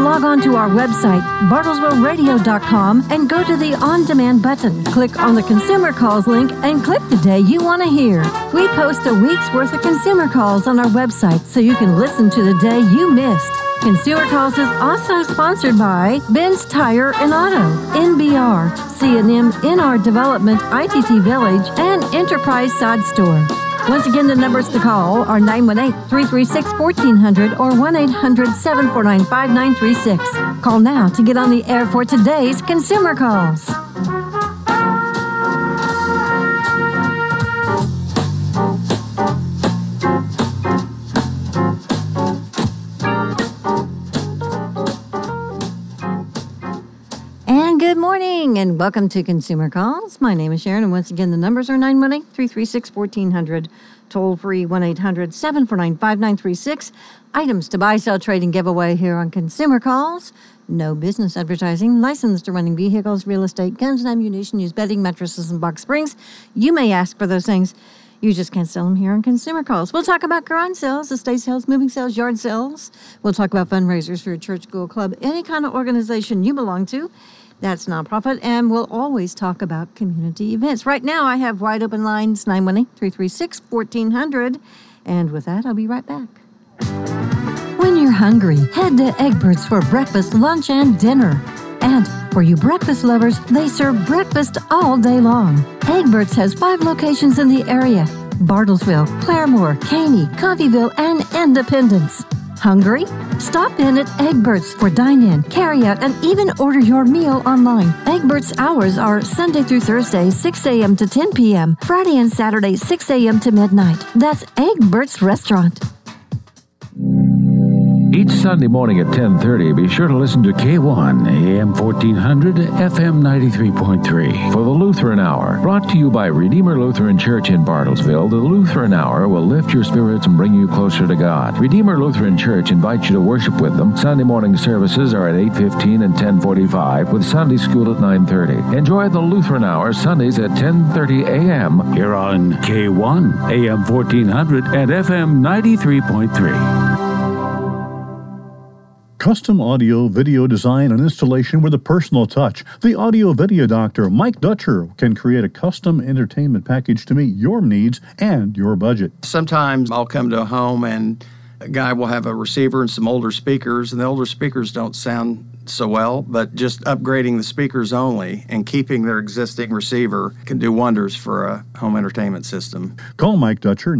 log on to our website, bartlesvilleradio.com, and go to the On Demand button. Click on the Consumer Calls link and click the day you want to hear. We post a week's worth of consumer calls on our website so you can listen to the day you missed. Consumer Calls is also sponsored by Ben's Tire and Auto, NBR, C&M NR Development, ITT Village, and Enterprise Sod Store. Once again, the numbers to call are 918-336-1400 or 1-800-749-5936. Call now to get on the air for today's Consumer Calls. Good morning and welcome to Consumer Calls. My name is Sharon, and once again, the numbers are 918-336-1400, toll-free 1-800-749-5936. Items to buy, sell, trade, and give away here on Consumer Calls. No business advertising, licensed to running vehicles, real estate, guns and ammunition, used bedding, mattresses, and box springs. You may ask for those things. You just can't sell them here on Consumer Calls. We'll talk about garage sales, estate sales, moving sales, yard sales. We'll talk about fundraisers for your church, school, club, any kind of organization you belong to. That's nonprofit, and we'll always talk about community events. Right now, I have wide open lines, 918-336-1400, and with that, I'll be right back. When you're hungry, head to Egbert's for breakfast, lunch, and dinner. And for you breakfast lovers, they serve breakfast all day long. Egbert's has 5 locations in the area: Bartlesville, Claremore, Caney, Coffeyville, and Independence. Hungry? Stop in at Egbert's for dine-in, carry-out, and even order your meal online. Egbert's hours are Sunday through Thursday, 6 a.m. to 10 p.m., Friday and Saturday, 6 a.m. to midnight. That's Egbert's Restaurant. Each Sunday morning at 10:30, be sure to listen to K1, AM 1400, FM 93.3 for the Lutheran Hour. Brought to you by Redeemer Lutheran Church in Bartlesville, the Lutheran Hour will lift your spirits and bring you closer to God. Redeemer Lutheran Church invites you to worship with them. Sunday morning services are at 8:15 and 10:45, with Sunday school at 9:30. Enjoy the Lutheran Hour Sundays at 10:30 a.m. here on K1, AM 1400, and FM 93.3. Custom audio, video design, and installation with a personal touch. The audio video doctor, Mike Dutcher, can create a custom entertainment package to meet your needs and your budget. Sometimes I'll come to a home and a guy will have a receiver and some older speakers, and the older speakers don't sound so well, but just upgrading the speakers only and keeping their existing receiver can do wonders for a home entertainment system. Call Mike Dutcher,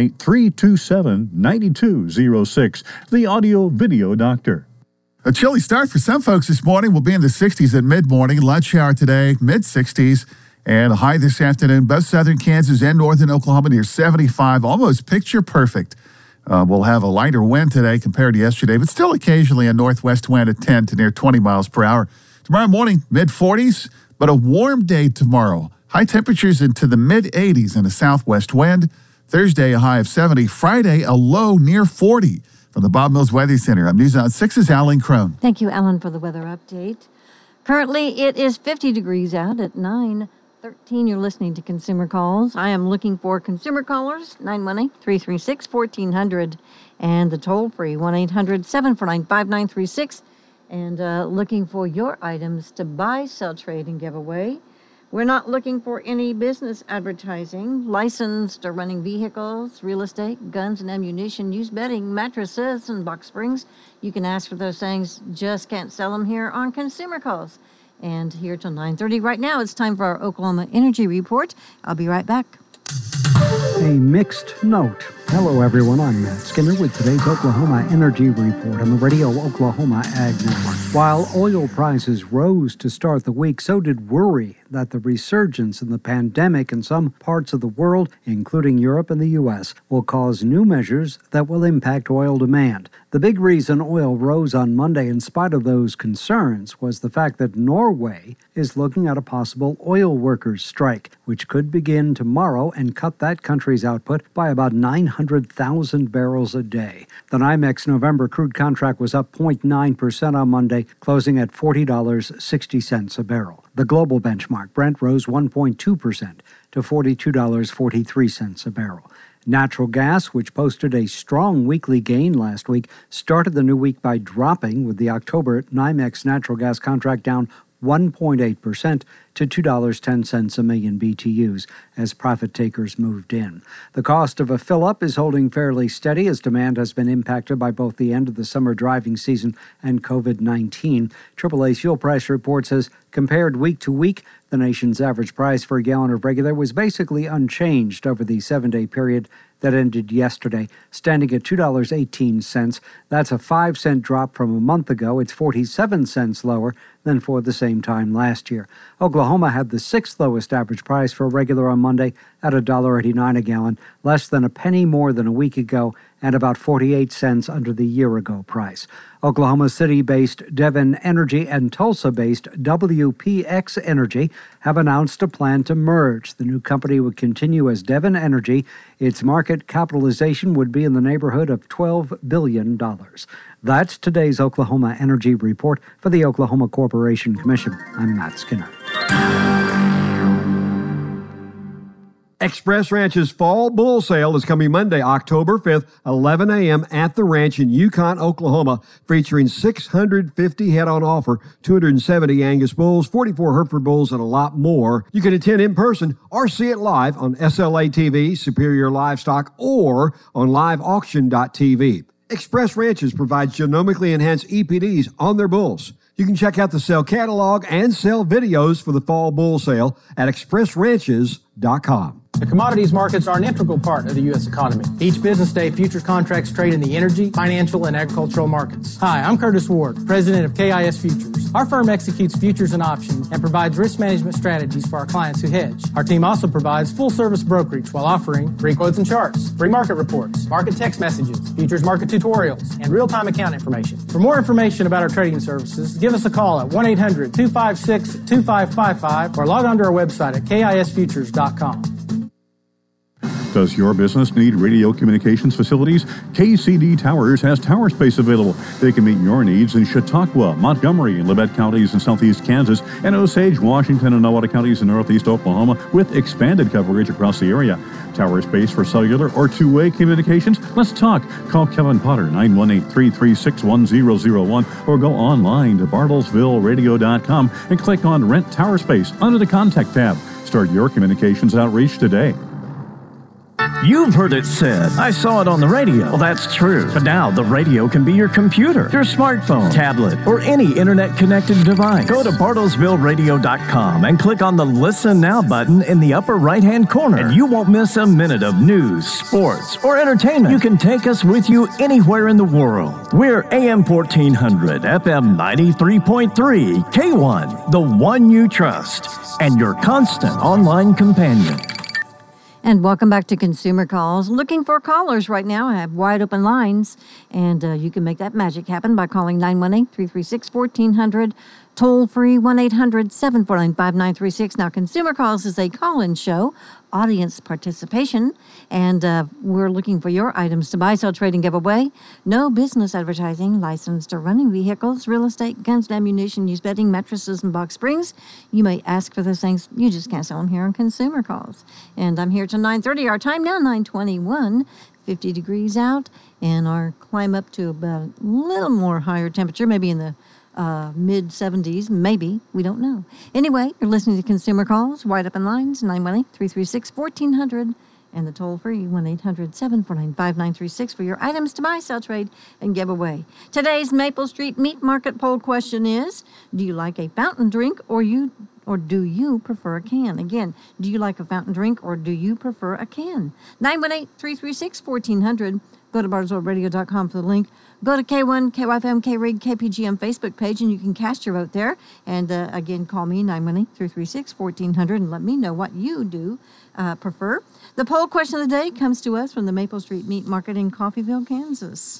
918-327-9206, the audio video doctor. A chilly start for some folks this morning. We'll be in the 60s at mid-morning. Lunch hour today, mid-60s. And a high this afternoon, both southern Kansas and northern Oklahoma near 75, almost picture perfect. We'll have a lighter wind today compared to yesterday, but still occasionally a northwest wind at 10 to near 20 miles per hour. Tomorrow morning, mid-40s, but a warm day tomorrow. High temperatures into the mid-80s and a southwest wind. Thursday, a high of 70. Friday, a low near 40. From the Bob Mills Weather Center, I'm News on 6's Alan Crone. Thank you, Alan, for the weather update. Currently, it is 50 degrees out at 9:13. You're listening to Consumer Calls. I am looking for consumer callers, 918-336-1400, and the toll-free 1-800-749-5936, and looking for your items to buy, sell, trade, and give away. We're not looking for any business advertising, licensed or running vehicles, real estate, guns and ammunition, used bedding, mattresses, and box springs. You can ask for those things, just can't sell them here on Consumer Calls. And here till 9:30 right now, it's time for our Oklahoma Energy Report. I'll be right back. A mixed note. Hello, everyone. I'm Matt Skinner with today's Oklahoma Energy Report on the Radio Oklahoma Ag Network. While oil prices rose to start the week, so did worry that the resurgence in the pandemic in some parts of the world, including Europe and the U.S., will cause new measures that will impact oil demand. The big reason oil rose on Monday in spite of those concerns was the fact that Norway is looking at a possible oil workers' strike, which could begin tomorrow and cut that country's output by about 900,000 barrels a day. The NYMEX November crude contract was up 0.9% on Monday, closing at $40.60 a barrel. The global benchmark, Brent, rose 1.2% to $42.43 a barrel. Natural gas, which posted a strong weekly gain last week, started the new week by dropping, with the October NYMEX natural gas contract down 1.8% to $2.10 a million BTUs as profit takers moved in. The cost of a fill-up is holding fairly steady as demand has been impacted by both the end of the summer driving season and COVID-19. AAA fuel price report says compared week to week, the nation's average price for a gallon of regular was basically unchanged over the 7-day period that ended yesterday, standing at $2.18. That's a 5-cent drop from a month ago. It's 47 cents lower than for the same time last year. Oklahoma had the 6th lowest average price for regular on Monday at $1.89 a gallon, less than a penny more than a week ago and about 48 cents under the year-ago price. Oklahoma City-based Devon Energy and Tulsa-based WPX Energy have announced a plan to merge. The new company would continue as Devon Energy. Its market capitalization would be in the neighborhood of $12 billion. That's today's Oklahoma Energy Report. For the Oklahoma Corporation Commission, I'm Matt Skinner. Express Ranch's Fall Bull Sale is coming Monday, October 5th, 11 a.m. at the ranch in Yukon, Oklahoma, featuring 650 head on offer, 270 Angus bulls, 44 Hereford bulls, and a lot more. You can attend in person or see it live on SLA TV, Superior Livestock, or on liveauction.tv. Express Ranches provides genomically enhanced EPDs on their bulls. You can check out the sale catalog and sell videos for the Fall Bull Sale at expressranches.com. The commodities markets are an integral part of the U.S. economy. Each business day, futures contracts trade in the energy, financial, and agricultural markets. Hi, I'm Curtis Ward, president of KIS Futures. Our firm executes futures and options and provides risk management strategies for our clients who hedge. Our team also provides full-service brokerage while offering free quotes and charts, free market reports, market text messages, futures market tutorials, and real-time account information. For more information about our trading services, give us a call at 1-800-256-2555 or log on to our website at kisfutures.com. Does your business need radio communications facilities? KCD Towers has tower space available. They can meet your needs in Chautauqua, Montgomery, and Labette counties in southeast Kansas, and Osage, Washington, and Nowata counties in northeast Oklahoma with expanded coverage across the area. Tower space for cellular or two-way communications? Let's talk. Call Kevin Potter, 918-336-1001, or go online to bartlesvilleradio.com and click on Rent Tower Space under the Contact tab. Start your communications outreach today. You've heard it said, I saw it on the radio. Well, that's true. But now the radio can be your computer, your smartphone, tablet, or any internet-connected device. Go to bartlesvilleradio.com and click on the Listen Now button in the upper right-hand corner, and you won't miss a minute of news, sports, or entertainment. You can take us with you anywhere in the world. We're AM 1400, FM 93.3, K1, the one you trust, and your constant online companion. And welcome back to Consumer Calls. Looking for callers right now. I have wide open lines, and you can make that magic happen by calling 918-336-1400. Toll free 1-800-749-5936. Now, Consumer Calls is a call-in show, audience participation, and we're looking for your items to buy, sell, trade, and give away. No business advertising, licensed or running vehicles, real estate, guns and ammunition, used bedding, mattresses, and box springs. You may ask for those things. You just can't sell them here on Consumer Calls. And I'm here till 9:30. Our time now, 9:21. 50 degrees out, and our climb up to about a little more higher temperature, maybe in the mid-70s, maybe. We don't know. Anyway, you're listening to Consumer Calls, wide open lines, 918-336-1400, and the toll-free 1-800-749-5936 for your items to buy, sell, trade, and give away. Today's Maple Street Meat Market poll question is, do you like a fountain drink or do you prefer a can? Again, do you like a fountain drink or do you prefer a can? 918-336-1400. Go to bartlesvilleradio.com for the link. Go to K1, KYFM, KRIG, KPGM Facebook page, and you can cast your vote there. And again, call me, 918-336-1400, and let me know what you do prefer. The poll question of the day comes to us from the Maple Street Meat Market in Coffeyville, Kansas.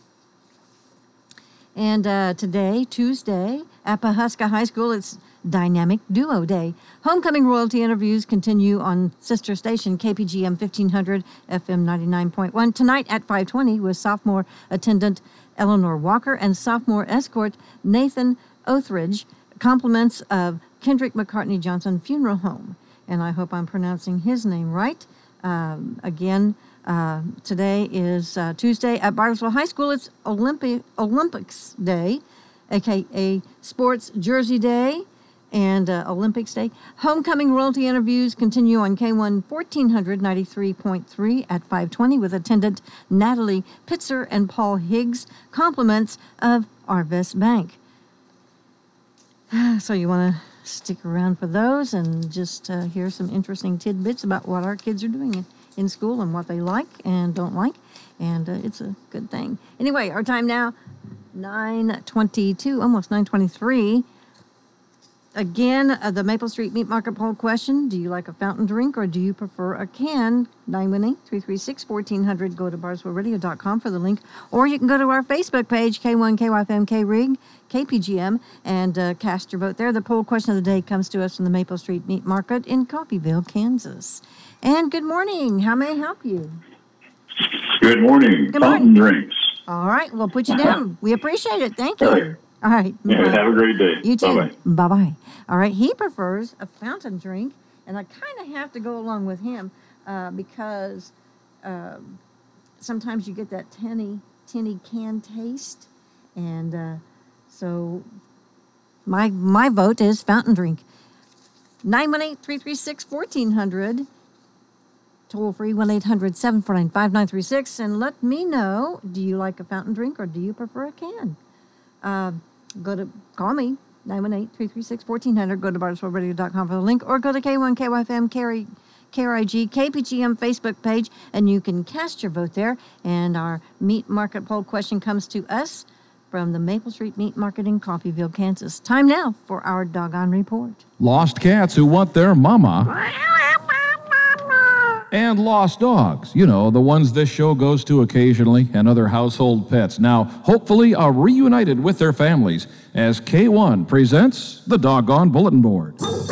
And today, Tuesday, at Pawhuska High School, it's Dynamic Duo Day. Homecoming royalty interviews continue on sister station KPGM 1500 FM 99.1 tonight at 5:20 with sophomore attendant Eleanor Walker and sophomore escort Nathan Othridge, compliments of Kendrick McCartney Johnson Funeral Home. And I hope I'm pronouncing his name right. Again, Today is Tuesday at Bartlesville High School. It's Olympics Day, a.k.a. Sports Jersey Day, and Olympics Day. Homecoming royalty interviews continue on K1 1493.3 at 5:20 with attendant Natalie Pitzer and Paul Higgs, compliments of Arvest Bank. So you want to stick around for those and just hear some interesting tidbits about what our kids are doing in school and what they like and don't like, and it's a good thing. Anyway, our time now, 9:22, almost 9:23. Again, the Maple Street Meat Market poll question: do you like a fountain drink or do you prefer a can? 918-336-1400. Go to bartlesvilleradio.com for the link, or you can go to our Facebook page, K1 KYFM KRIG KPGM, and cast your vote there. The poll question of the day comes to us from the Maple Street Meat Market in Coffeyville, Kansas. And good morning. How may I help you? Good morning. Good Fountain morning. drinks. All right. We'll put you down. We appreciate it. Thank you. All right. All right. Yeah, have a great day. You too. Bye-bye. Bye-bye. All right. He prefers a fountain drink, and I kind of have to go along with him because sometimes you get that tinny can taste, and so my vote is fountain drink. 918-336-1400. Toll free 1-800-749-5936, and let me know, do you like a fountain drink or do you prefer a can? Call me, 918-336-1400. Go to bartlesvilleradio.com for the link, or go to K1 KYFM KRIG KPGM Facebook page, and you can cast your vote there. And our meat market poll question comes to us from the Maple Street Meat Market in Coffeyville, Kansas. Time now for our Doggone Report. Lost cats who want their mama. And lost dogs, you know, the ones this show goes to occasionally, and other household pets, now hopefully are reunited with their families as K1 presents the Doggone Bulletin Board.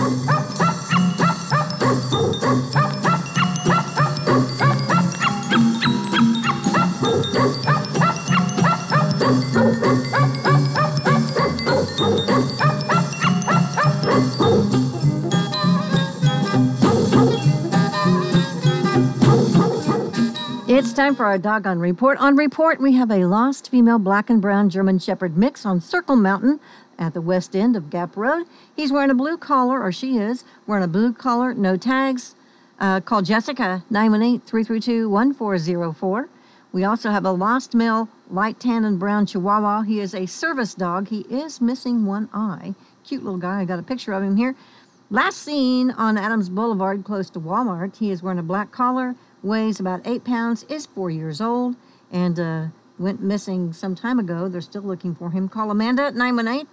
It's time for our Doggone Report. On Report, we have a lost female black and brown German Shepherd mix on Circle Mountain at the west end of Gap Road. He's wearing a blue collar, or she is, wearing a blue collar, no tags. Call Jessica, 918-332-1404. We also have a lost male light tan and brown Chihuahua. He is a service dog. He is missing one eye. Cute little guy. I got a picture of him here. Last seen on Adams Boulevard, close to Walmart. He is wearing a black collar, weighs about 8 pounds, is 4 years old, and went missing some time ago. They're still looking for him. Call Amanda at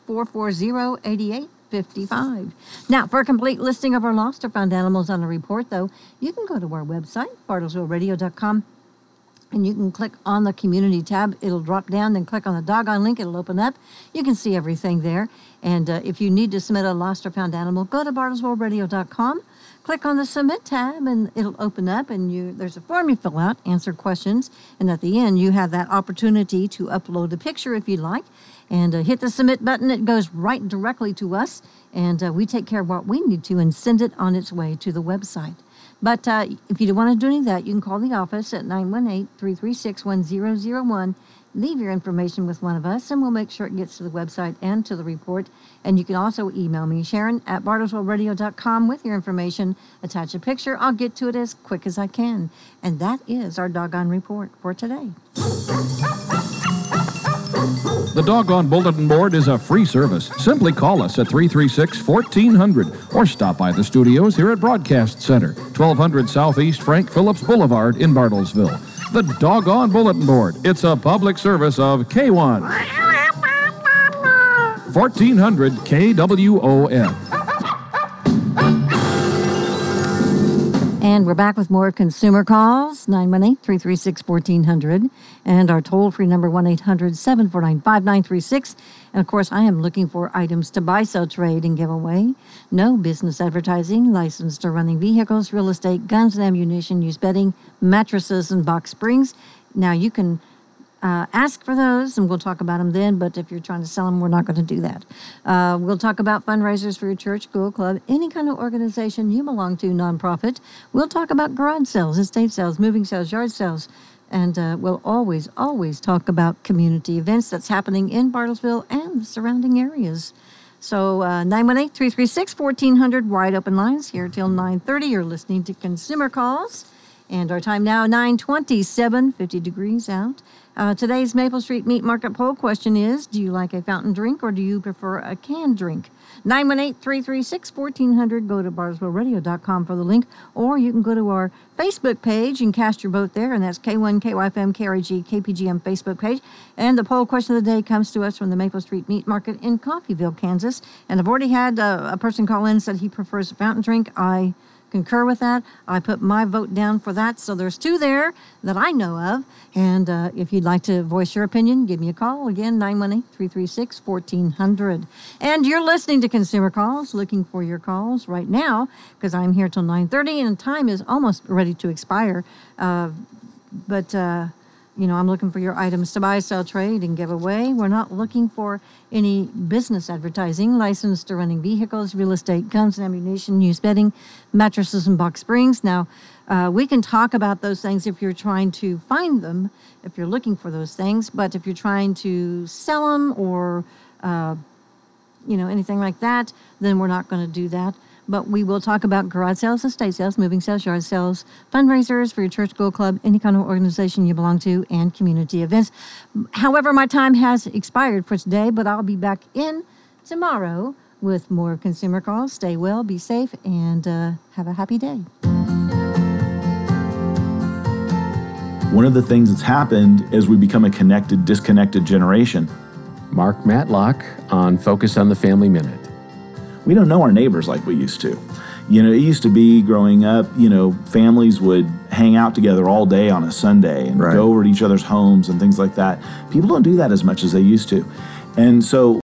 918-440-8855. Now, for a complete listing of our lost or found animals on the report, though, you can go to our website, bartlesvilleradio.com, and you can click on the community tab. It'll drop down, then click on the Doggone link. It'll open up. You can see everything there. And if you need to submit a lost or found animal, go to bartlesvilleradio.com. Click on the Submit tab, and it'll open up, and there's a form you fill out, answer questions, and at the end, you have that opportunity to upload a picture if you'd like, and hit the Submit button. It goes right directly to us, and we take care of what we need to and send it on its way to the website. But if you don't want to do any of that, you can call the office at 918-336-1001. Leave your information with one of us, and we'll make sure it gets to the website and to the report. And you can also email me, Sharon, at bartlesvilleradio.com with your information. Attach a picture. I'll get to it as quick as I can. And that is our Doggone Report for today. The Doggone Bulletin Board is a free service. Simply call us at 336-1400 or stop by the studios here at Broadcast Center, 1200 Southeast Frank Phillips Boulevard in Bartlesville. The Doggone Bulletin Board. It's a public service of K1. 1400 KWON. And we're back with more consumer calls, 918-336-1400, and our toll-free number, 1-800-749-5936. And, of course, I am looking for items to buy, sell, trade, and give away. No business advertising, licensed to running vehicles, real estate, guns and ammunition, used bedding, mattresses, and box springs. Now, you can ask for those, and we'll talk about them then. But if you're trying to sell them, we're not going to do that. We'll talk about fundraisers for your church, school, club, any kind of organization you belong to, nonprofit. We'll talk about garage sales, estate sales, moving sales, yard sales. And we'll always talk about community events that's happening in Bartlesville and the surrounding areas. So 918-336-1400, wide open lines here till 9:30. You're listening to Consumer Calls. And our time now, 9:27, 50 degrees out. Today's Maple Street Meat Market poll question is, do you like a fountain drink or do you prefer a canned drink? 918-336-1400. Go to bartlesvilleradio.com for the link, or you can go to our Facebook page and cast your vote there, and that's K1, KYFM, KRG, KPGM Facebook page. And the poll question of the day comes to us from the Maple Street Meat Market in Coffeyville, Kansas. And I've already had a person call in and said he prefers a fountain drink. I concur with that. I put my vote down for that. So there's two there that I know of. And if you'd like to voice your opinion, give me a call. Again, 918-336-1400. And you're listening to Consumer Calls, looking for your calls right now, because I'm here till 9:30 and time is almost ready to expire. I'm looking for your items to buy, sell, trade, and give away. We're not looking for any business advertising, licensed to running vehicles, real estate, guns and ammunition, used bedding, mattresses, and box springs. Now, we can talk about those things if you're trying to find them, if you're looking for those things. But if you're trying to sell them or, anything like that, then we're not going to do that. But we will talk about garage sales, estate sales, moving sales, yard sales, fundraisers for your church, school, club, any kind of organization you belong to, and community events. However, my time has expired for today, but I'll be back in tomorrow with more Consumer Calls. Stay well, be safe, and have a happy day. One of the things that's happened is we become a connected, disconnected generation. Mark Matlock on Focus on the Family Minute. We don't know our neighbors like we used to. It used to be growing up, families would hang out together all day on a Sunday and go over to each other's homes and things like that. People don't do that as much as they used to. And so